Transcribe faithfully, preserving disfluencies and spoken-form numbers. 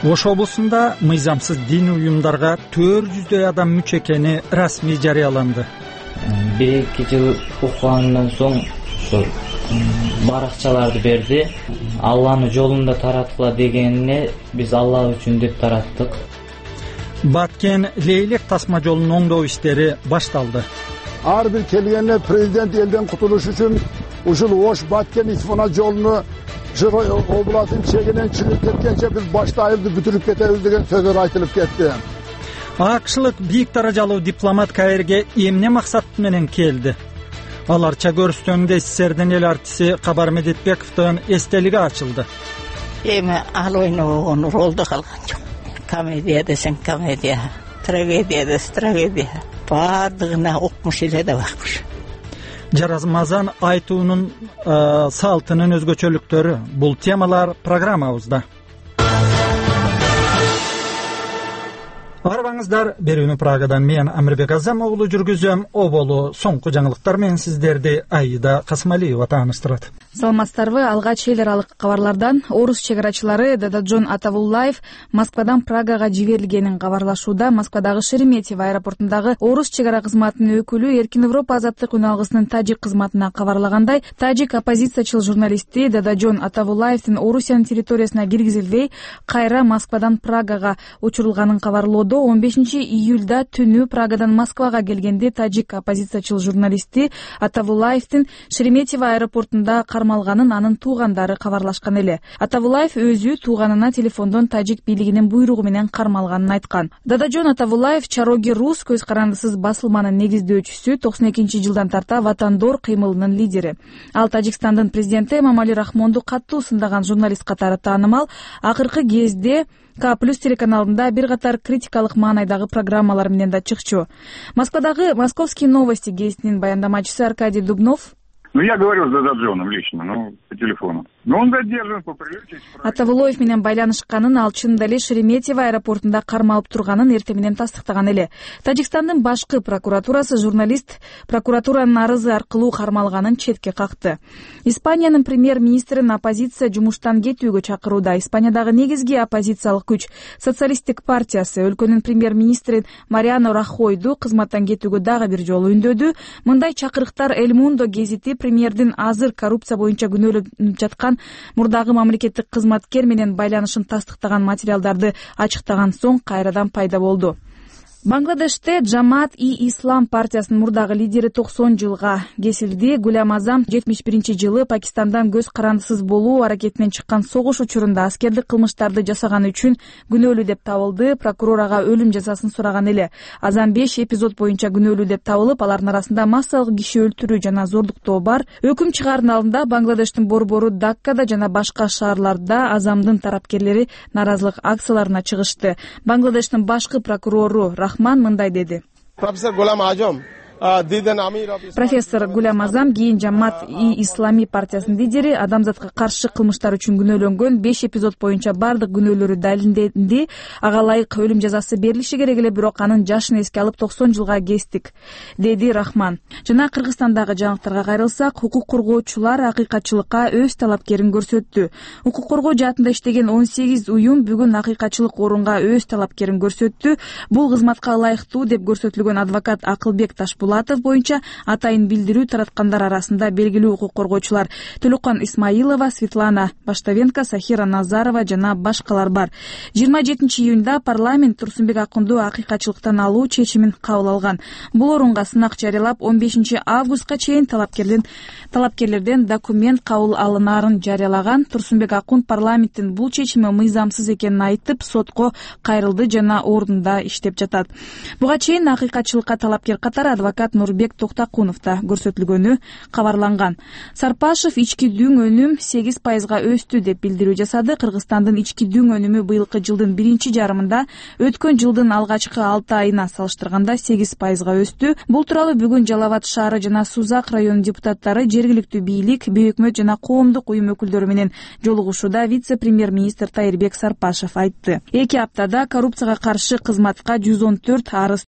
Ош облусунда мыйзамсыз диний уюмдарга төрт жүздөй адам мүчө экени расмий жарыяланды. бир эки жыл укугандан соң ошо баракчаларды берди. Алланын жолунда тараткыла дегенине биз Алла үчүн деп тараттык. Баткен Лейлек тасма жолунун оңдоо иштери башталды. Ар бир келгенде президент элден кутулуш үчүн ушул Ош Баткен Исфана жолуну областын чегинен чыгып кеткенче биз башта айылды бүтүрүп кетебиз деген сөздөр айтылып кетти. Акшылык бийик даражалуу дипломат Каирге эмне максат менен келди? Аларча көрүстөнүндө СССРдин эл артиси Кабар Медетбековдун эстелиги ачылды. Эми ал ойногон ролду калган жок. Комедия десең комедия, трагедия десең трагедия. Бардыгына окмуш эле да бармыш. Жаразмазан айтуунун салтынын өзгөчөлүктөрү. Бул темалар программабызда. Арбаңыздар, берүүнү Прагадан мен Амирбек Азам оглу жүргүзөм. Оболу соңку жаңылыктар менен сиздерди Аида Касмалиева тааныштырат. Саламатсыздарбы? Алгач эл аралык кабарлардан орус чегарачылары Дададжон Атавуллаев Москвадан Прагага жиберилгенин кабарлашууда. Москвадагы Шереметьево аэропортундагы орус чегара кызматынын өкүлү Эркин Европа азаттык үналгысынын тажик кызматына кабарлагандай, тажик оппозициячыл журналисти Дададжон Атавуллаевдин Орусиянын территориясына киргизилбей, кайра Москвадан Прагага учурулганын кабарлоодо. он бешинчи июлда түнү Прагадан Москвага келгенде тажик оппозициячыл журналисти Атавуллаевдин Шереметьево аэропортунда кармалганын анын туугандары кабарлашкан эле. Атавуллаев өзү тууганына телефондон тажик бийлигинин буйругу менен кармалганын айткан. Дададжон Атавуллаев Чароги Рус көз карандысыз басылманын негиздөөчүсү, токсон экинчи жылдан тарта Ватандор кыймылынын лидери. Ал Тажикстандын президенти Эмомали Рахмонду каттуу сындаган журналист катары таанымал. Акыркы кезде К плюс телеканалында бир катар критикалык маанайдагы программалар менен да чыкчу. Москвадагы Московские новости гезитинин баяндамачысы Аркадий Дубнов. Ну, я говорил с Дададжоном лично, ну, по телефону. Но он задержан по приличию. Атавуллаев менен байланышканын, ал чынында эле Шереметьево аэропортунда кармалып турганын эртең менен тастыктаган эле. Тажикстандын башкы прокуратурасы журналист прокуратуранын арызы аркылуу кармалганын четке какты. Испаниянын премьер-министрин оппозиция жумуштан кетүүгө чакырууда. Испаниядагы негизги оппозициялык күч Социалисттик партиясы өлкөнүн премьер-министрин Мариано Рахойду кызматтан кетүүгө дагы бир жолу үндөдү. Мындай чакырыктар Эль Мундо гезити премьердин азыр коррупция боюнча күнөөлөнүп жаткан мурдагы мамлекеттик кызматкер менен байланышын тастыктаган материалдарды ачыктаган соң кайрадан пайда болду. Бангладеште Джамат-и-Ислам партиясынын мурдагы лидери токсон жылга кесилди. Гулям Азам жетимиш биринчи жылы Пакистандан көз карандысыз болуу аракетинен чыккан согуш учурунда аскердик кылмыштарды жасаганы үчүн күнөөлүү деп табылды. Прокурор ага өлүм жазасын сураган эле. Азам беш эпизод боюнча күнөөлүү деп табылып, алардын арасында массалык киши өлтүрүү жана зордуктоо бар. Өкүм чыгаардын алдында Бангладештин борбору Даккада жана башка шаарларда Азамдын тарапкерлери наразылык акцияларына чыгышты. Бангладештин башкы прокурору Рахман мындай деди. Профессор Гулам Азам Профессор Гулям Азам кийин Джамат-и-Ислами партиясынын лидери, адамзатка каршы кылмыштар үчүн күнөөлөнгөн. беш эпизод боюнча бардык күнөөлөрү далилденди. Ага ылайык өлүм жазасы берилиши керек эле, бирок анын жашын эске алып токсон жылга кестик, деди Рахман. Жана Кыргызстандагы жаңылыктарга кайрылсак, укук коргоочулар акыйкатчылыкка өз талапкерин көрсөттү. Укук коргоо жаатында иштеген он сегиз уюм бүгүн акыйкатчылык орунга өз талапкерин көрсөттү. Бул кызматка ылайыктуу деп көрсөтүлгөн адвокат Акылбек Ташбулатов боюнча атайын билдирүү тараткандар арасында белгилүү укук коргоочулар Төлөкөн Исмаилова, Светлана Баштовенко, Сахира Назарова жана башкалар бар. жыйырма жетинчи июнда парламент Турсунбек Акунду акыйкатчылыктан алуу чечимин кабыл алган. Бул орунга сынак жарыялап, он бешинчи августка чейин талапкерден талапкерлерден документ кабыл алынарын жарыялаган. Турсунбек Акун парламенттин бул чечими мыйзамсыз экенин айтып, сотко кайрылды жана ордунда иштеп жатат. Буга чейин акыйкатчылыкка талапкер катары адвокат Нурбек Токтакунов да көрсөтүлгөнү кабарланган. Сарпашев ички дүң өнүм сегиз пайызга өстү деп билдирүү жасады. Кыргызстандын ички дүң өнүмү быйылкы жылдын биринчи жарымында өткөн жылдын алгачкы алты айына салыштырганда сегиз пайызга өстү. Бул тууралуу бүгүн Жалал Абад шаары жана Сузак районунун депутаттары, жергиликтүү бийлик, бейөкмөт жана коомдук уюм өкүлдөрү менен жолугушууда вице-премьер-министр Тайырбек Сарпашев айтты. Эки аптада коррупцияга каршы кызматка жүз он төрт арыз